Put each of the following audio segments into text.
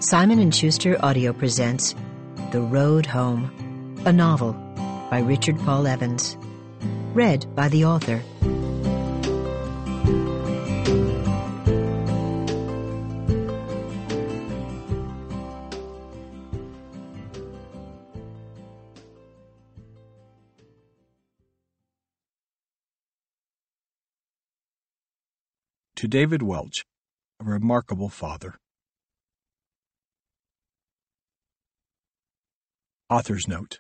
Simon & Schuster Audio presents The Road Home, a novel by Richard Paul Evans, read by the author. To David Welch, a remarkable father. Author's Note.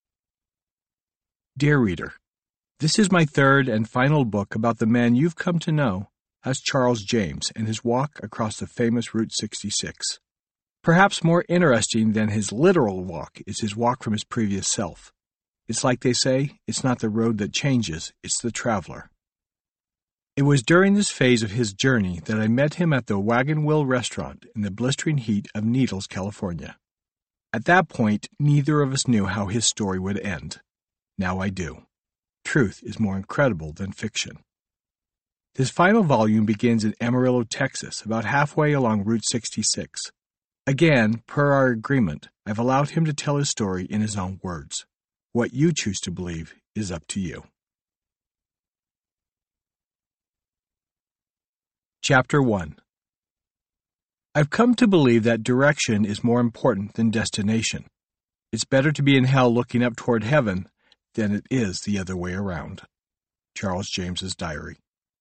Dear reader, this is my third and final book about the man you've come to know as Charles James and his walk across the famous Route 66. Perhaps more interesting than his literal walk is his walk from his previous self. It's like they say, it's not the road that changes, it's the traveler. It was during this phase of his journey that I met him at the Wagon Wheel restaurant in the blistering heat of Needles, California. At that point, neither of us knew how his story would end. Now I do. Truth is more incredible than fiction. His final volume begins in Amarillo, Texas, about halfway along Route 66. Again, per our agreement, I've allowed him to tell his story in his own words. What you choose to believe is up to you. Chapter 1. I've come to believe that direction is more important than destination. It's better to be in hell looking up toward heaven than it is the other way around. Charles James's Diary.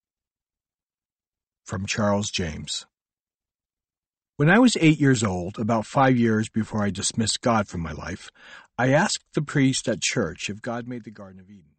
From Charles James. When I was 8 years old, about 5 years before I dismissed God from my life, I asked the priest at church if God made the Garden of Eden.